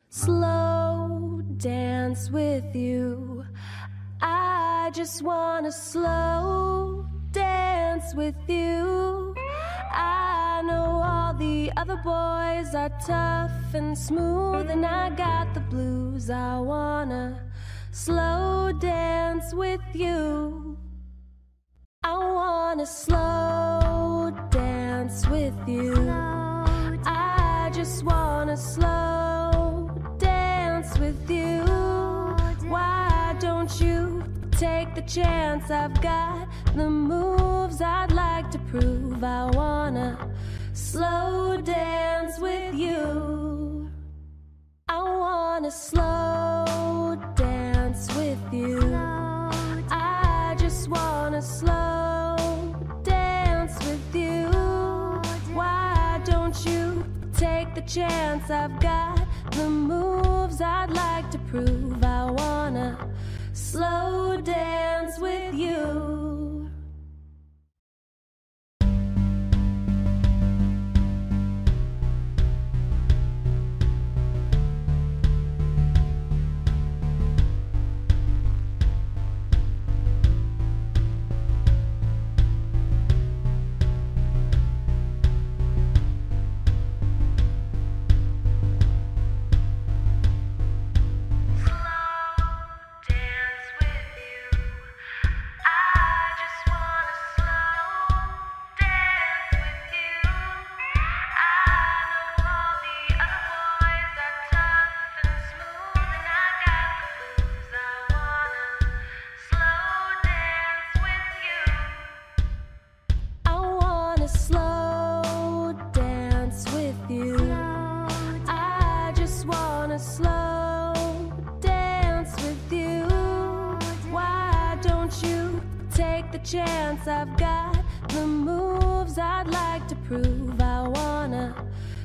slow dance with you. I just wanna slow dance with you. I know all the other boys are tough and smooth, and I got the blues. I wanna slow dance with you. I wanna slow dance with you. I just wanna slow dance with you. Why don't you take the chance? I've got the moves I'd like to prove. I wanna slow dance with you. I wanna slow dance with you. I just wanna slow dance with you. Why don't you take the chance? I've got the moves I'd like to prove. I wanna slow dance with you. Slow dance with you. I just wanna slow dance with you. Why don't you take the chance? I've got the moves I'd like to prove. I wanna